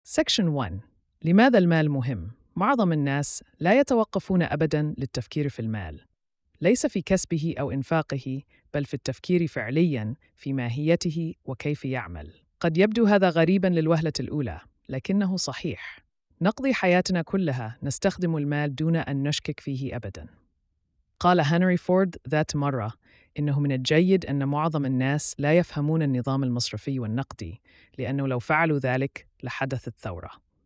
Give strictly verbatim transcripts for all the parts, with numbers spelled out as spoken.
Section واحد. لماذا المال مهم؟ معظم الناس لا يتوقفون أبداً للتفكير في المال، ليس في كسبه أو إنفاقه، بل في التفكير فعلياً في ماهيته وكيف يعمل. قد يبدو هذا غريباً للوهلة الأولى، لكنه صحيح. نقضي حياتنا كلها نستخدم المال دون أن نشكك فيه أبداً. قال هنري فورد ذات مرة إنه من الجيد أن معظم الناس لا يفهمون النظام المصرفي والنقدي، لأنه لو فعلوا ذلك لحدثت ثورة.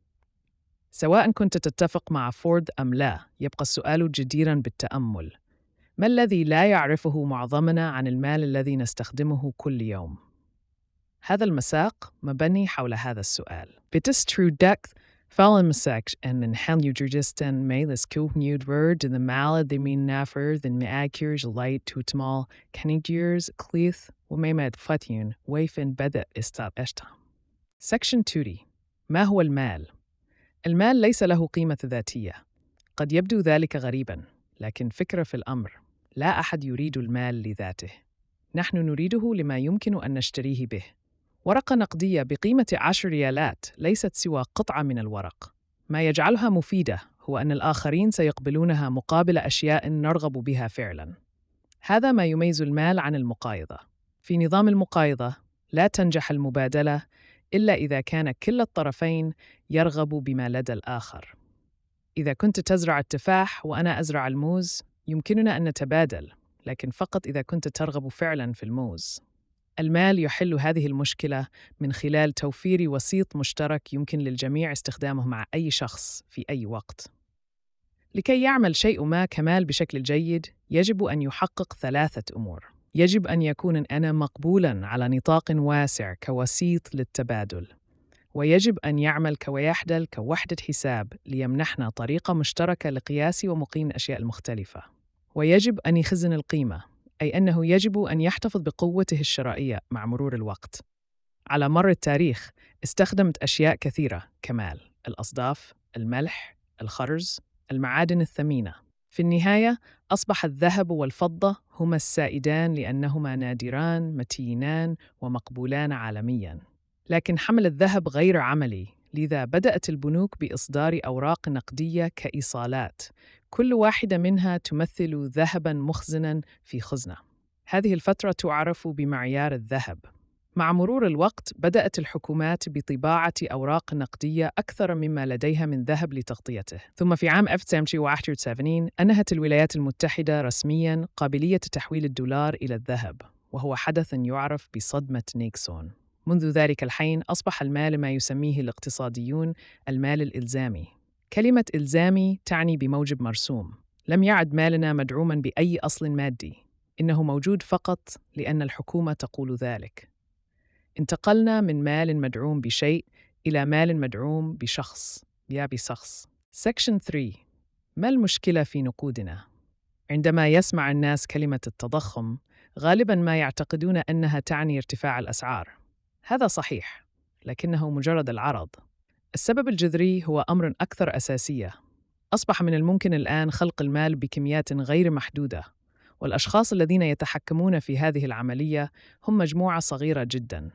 سواء كنت تتفق مع فورد أم لا، يبقى السؤال جديراً بالتأمل: ما الذي لا يعرفه معظمنا عن المال الذي نستخدمه كل يوم؟ هذا المساق مبني حول هذا السؤال. Betestrudacht Fallenmesach en een heljugeristen melis kuhnud word in de male de min nafer den meakers light toetmal kenigers kleeth وميمد فتيون ويفن بدأ استاب اشتا. Section اثنين. ما هو المال؟ المال ليس له قيمة ذاتية. قد يبدو ذلك غريباً، لكن فكرة في الأمر: لا أحد يريد المال لذاته. نحن نريده لما يمكن أن نشتريه به. ورقة نقدية بقيمة عشر ريالات ليست سوى قطعة من الورق. ما يجعلها مفيدة هو أن الآخرين سيقبلونها مقابل أشياء نرغب بها فعلاً. هذا ما يميز المال عن المقايضة. في نظام المقايضة لا تنجح المبادلة إلا إذا كان كلا الطرفين يرغب بما لدى الآخر. إذا كنت تزرع التفاح وأنا أزرع الموز، يمكننا أن نتبادل، لكن فقط إذا كنت ترغب فعلاً في الموز. المال يحل هذه المشكلة من خلال توفير وسيط مشترك يمكن للجميع استخدامه مع أي شخص في أي وقت. لكي يعمل شيء ما كمال بشكل جيد، يجب أن يحقق ثلاثة أمور. يجب أن يكون أنا مقبولاً على نطاق واسع كوسيط للتبادل، ويجب أن يعمل كوحدة كوحدة حساب ليمنحنا طريقة مشتركة لقياس ومقيم الأشياء المختلفة، ويجب أن يخزن القيمة، أي أنه يجب أن يحتفظ بقوته الشرائية مع مرور الوقت. على مر التاريخ استخدمت أشياء كثيرة كمال: الأصداف، الملح، الخرز، المعادن الثمينة. في النهاية أصبح الذهب والفضة هما السائدان لأنهما نادران، متينان، ومقبولان عالمياً. لكن حمل الذهب غير عملي، لذا بدأت البنوك بإصدار أوراق نقدية كإيصالات، كل واحدة منها تمثل ذهباً مخزناً في خزنة. هذه الفترة تعرف بمعيار الذهب. مع مرور الوقت بدأت الحكومات بطباعة أوراق نقدية أكثر مما لديها من ذهب لتغطيته. ثم في عام ألف وتسعمائة وواحد وسبعين أنهت الولايات المتحدة رسمياً قابلية تحويل الدولار إلى الذهب، وهو حدث يعرف بصدمة نيكسون. منذ ذلك الحين أصبح المال ما يسميه الاقتصاديون المال الإلزامي. كلمة إلزامي تعني بموجب مرسوم. لم يعد مالنا مدعوماً بأي أصل مادي، إنه موجود فقط لأن الحكومة تقول ذلك. انتقلنا من مال مدعوم بشيء إلى مال مدعوم بشخص يا بشخص. Section ثلاثة. ما المشكلة في نقودنا؟ عندما يسمع الناس كلمة التضخم، غالباً ما يعتقدون أنها تعني ارتفاع الأسعار. هذا صحيح، لكنه مجرد العرض. السبب الجذري هو أمر أكثر أساسية. أصبح من الممكن الآن خلق المال بكميات غير محدودة، والأشخاص الذين يتحكمون في هذه العملية هم مجموعة صغيرة جداً.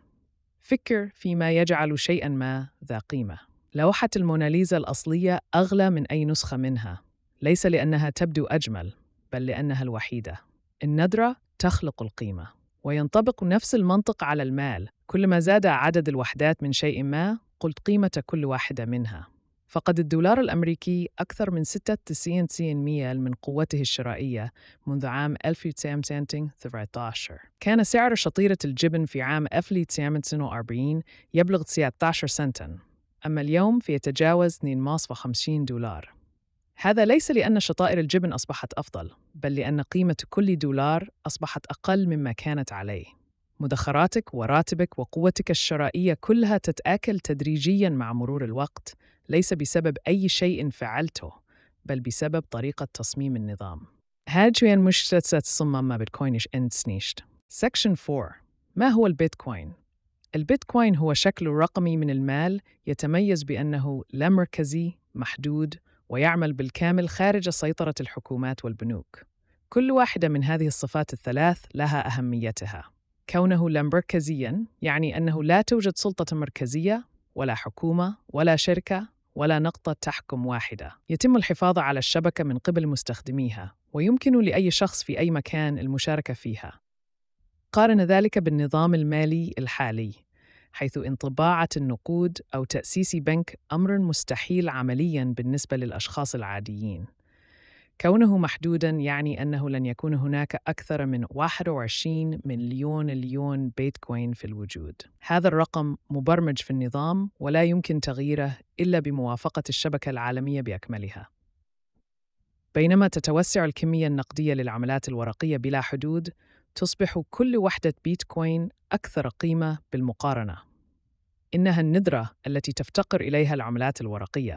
فكر فيما يجعل شيئاً ما ذا قيمة. لوحة الموناليزا الأصلية أغلى من أي نسخة منها، ليس لأنها تبدو أجمل، بل لأنها الوحيدة. الندرة تخلق القيمة، وينطبق نفس المنطق على المال. كلما زاد عدد الوحدات من شيء ما، قلت قيمة كل واحدة منها. فقد الدولار الأمريكي أكثر من ستة وتسعين بالمئة من قوته الشرائية منذ عام ألف وتسعمائة وسبعة عشر. كان سعر شطيرة الجبن في عام ألف وتسعمائة وأربعين يبلغ تسعة عشر سنتاً، أما اليوم فيتجاوز اثنين فاصلة خمسين دولار. هذا ليس لأن شطائر الجبن أصبحت أفضل، بل لأن قيمة كل دولار أصبحت أقل مما كانت عليه. مدخراتك وراتبك وقوتك الشرائية كلها تتآكل تدريجياً مع مرور الوقت، ليس بسبب أي شيء فعلته، بل بسبب طريقة تصميم النظام. هاجوين مشتتات صمم ما بيتكوينش انتسنيشت. Section أربعة. ما هو البيتكوين؟ البيتكوين هو شكل رقمي من المال يتميز بأنه لا مركزي، محدود، ويعمل بالكامل خارج سيطرة الحكومات والبنوك. كل واحدة من هذه الصفات الثلاث لها أهميتها. كونه لا مركزياً يعني أنه لا توجد سلطة مركزية ولا حكومة ولا شركة ولا نقطة تحكم واحدة. يتم الحفاظ على الشبكة من قبل مستخدميها، ويمكن لأي شخص في أي مكان المشاركة فيها. قارن ذلك بالنظام المالي الحالي، حيث انطباعة النقود أو تأسيس بنك أمر مستحيل عملياً بالنسبة للأشخاص العاديين. كونه محدوداً يعني أنه لن يكون هناك أكثر من واحد وعشرين مليون ليون بيتكوين في الوجود. هذا الرقم مبرمج في النظام ولا يمكن تغييره إلا بموافقة الشبكة العالمية بأكملها. بينما تتوسع الكمية النقدية للعملات الورقية بلا حدود، تصبح كل وحدة بيتكوين أكثر قيمة بالمقارنة. إنها الندرة التي تفتقر إليها العملات الورقية.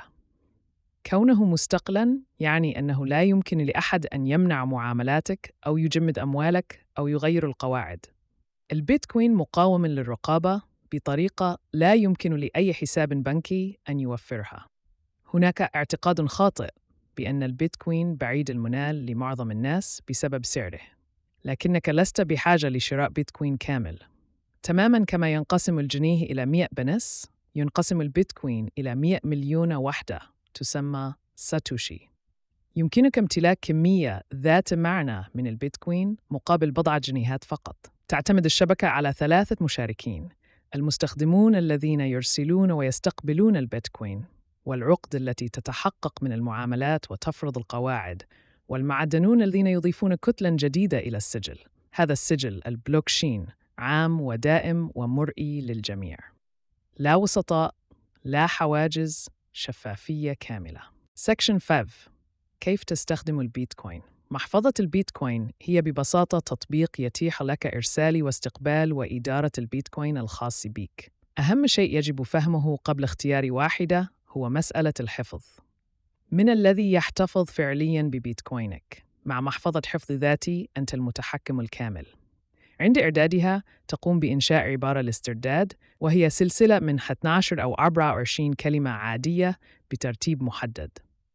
كونه مستقلاً يعني أنه لا يمكن لأحد أن يمنع معاملاتك أو يجمد أموالك أو يغير القواعد. البيتكوين مقاوم للرقابة بطريقة لا يمكن لأي حساب بنكي أن يوفرها. هناك اعتقاد خاطئ بأن البيتكوين بعيد المنال لمعظم الناس بسبب سعره، لكنك لست بحاجة لشراء بيتكوين كامل. تماماً كما ينقسم الجنيه إلى مئة بنس، ينقسم البيتكوين إلى مئة مليون وحدة تسمى ساتوشي. يمكنك امتلاك كمية ذات معنى من البيتكوين مقابل بضعة جنيهات فقط. تعتمد الشبكة على ثلاثة مشاركين: المستخدمون الذين يرسلون ويستقبلون البيتكوين، والعقد التي تتحقق من المعاملات وتفرض القواعد، والمعدنون الذين يضيفون كتلاً جديدة إلى السجل. هذا السجل البلوكشين عام ودائم ومرئي للجميع. لا وسطاء، لا حواجز، شفافية كاملة. سكشن خمسة. كيف تستخدم البيتكوين؟ محفظة البيتكوين هي ببساطة تطبيق يتيح لك إرسال واستقبال وإدارة البيتكوين الخاص بك. أهم شيء يجب فهمه قبل اختيار واحدة هو مسألة الحفظ. من الذي يحتفظ فعلياً ببيتكوينك؟ مع محفظة حفظ ذاتي أنت المتحكم الكامل. عند إعدادها تقوم بإنشاء عبارة الاسترداد، وهي سلسلة من اثنا عشر أو أربعة وعشرين كلمة عادية بترتيب محدد.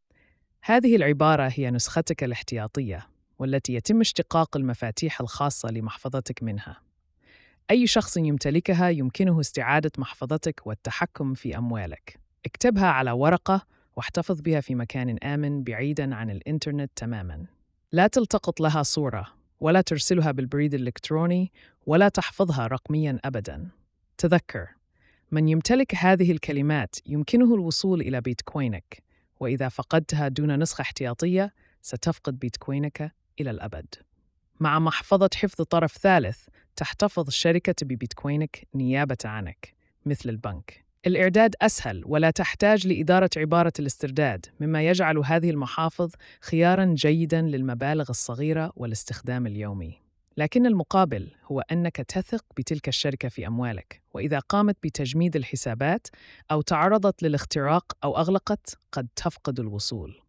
هذه العبارة هي نسختك الاحتياطية، والتي يتم اشتقاق المفاتيح الخاصة لمحفظتك منها. أي شخص يمتلكها يمكنه استعادة محفظتك والتحكم في أموالك. اكتبها على ورقة واحتفظ بها في مكان آمن بعيداً عن الإنترنت تماماً. لا تلتقط لها صورة، ولا ترسلها بالبريد الإلكتروني، ولا تحفظها رقمياً أبداً. تذكر، من يمتلك هذه الكلمات يمكنه الوصول إلى بيتكوينك، وإذا فقدتها دون نسخة احتياطية ستفقد بيتكوينك إلى الأبد. مع محفظة حفظ طرف ثالث تحتفظ الشركة ببيتكوينك نيابة عنك مثل البنك. الإعداد أسهل ولا تحتاج لإدارة عبارة الاسترداد، مما يجعل هذه المحافظ خياراً جيداً للمبالغ الصغيرة والاستخدام اليومي. لكن المقابل هو أنك تثق بتلك الشركة في أموالك، وإذا قامت بتجميد الحسابات أو تعرضت للاختراق أو أغلقت قد تفقد الوصول.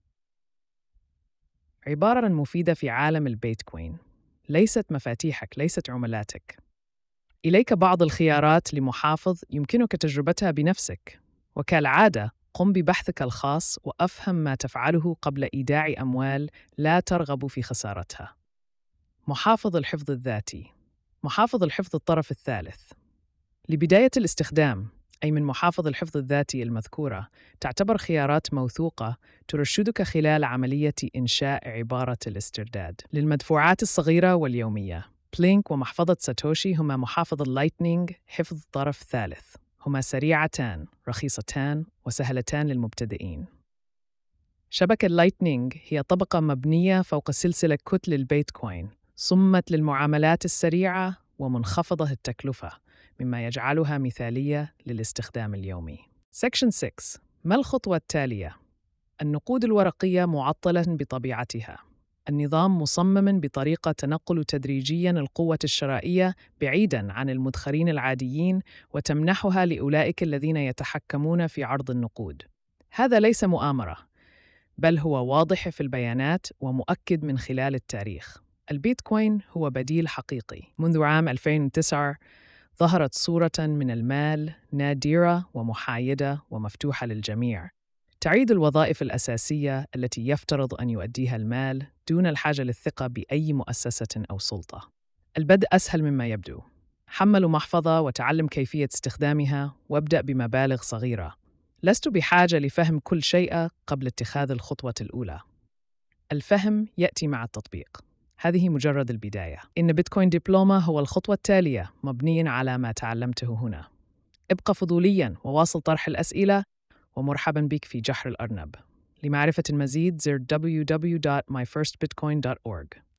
عبارة مفيدة في عالم البيتكوين: ليست مفاتيحك، ليست عملاتك. إليك بعض الخيارات لمحافظ يمكنك تجربتها بنفسك، وكالعادة قم ببحثك الخاص وأفهم ما تفعله قبل إيداع أموال لا ترغب في خسارتها. محافظ الحفظ الذاتي. محافظ الحفظ الطرف الثالث. لبداية الاستخدام، أي من محافظ الحفظ الذاتي المذكورة، تعتبر خيارات موثوقة ترشدك خلال عملية إنشاء عبارة الاسترداد. للمدفوعات الصغيرة واليومية، بلينك ومحفظة ساتوشي هما محافظ اللايتنينغ حفظ طرف ثالث. هما سريعتان، رخيصتان، وسهلتان للمبتدئين. شبكة اللايتنينغ هي طبقة مبنية فوق سلسلة كتل البيتكوين، صمت للمعاملات السريعة ومنخفضة التكلفة، مما يجعلها مثالية للاستخدام اليومي. سكشن ستة. ما الخطوة التالية؟ النقود الورقية معطلة بطبيعتها. النظام مصمم بطريقة تنقل تدريجياً القوة الشرائية بعيداً عن المدخرين العاديين وتمنحها لأولئك الذين يتحكمون في عرض النقود. هذا ليس مؤامرة، بل هو واضح في البيانات ومؤكد من خلال التاريخ. البيتكوين هو بديل حقيقي. منذ عام ألفين وتسعة ظهرت صورة من المال نادرة ومحايدة ومفتوحة للجميع، تعيد الوظائف الأساسية التي يفترض أن يؤديها المال دون الحاجة للثقة بأي مؤسسة أو سلطة. البدء أسهل مما يبدو. حملوا محفظة وتعلم كيفية استخدامها وابدأ بمبالغ صغيرة. لست بحاجة لفهم كل شيء قبل اتخاذ الخطوة الأولى. الفهم يأتي مع التطبيق. هذه مجرد البداية. إن بيتكوين دبلومة هو الخطوة التالية مبني على ما تعلمته هنا. ابقى فضولياً وواصل طرح الأسئلة، ومرحباً بك في جحر الأرنب. لمعرفة المزيد زر دبليو دبليو دبليو دوت ماي فيرست بيتكوين دوت أورج.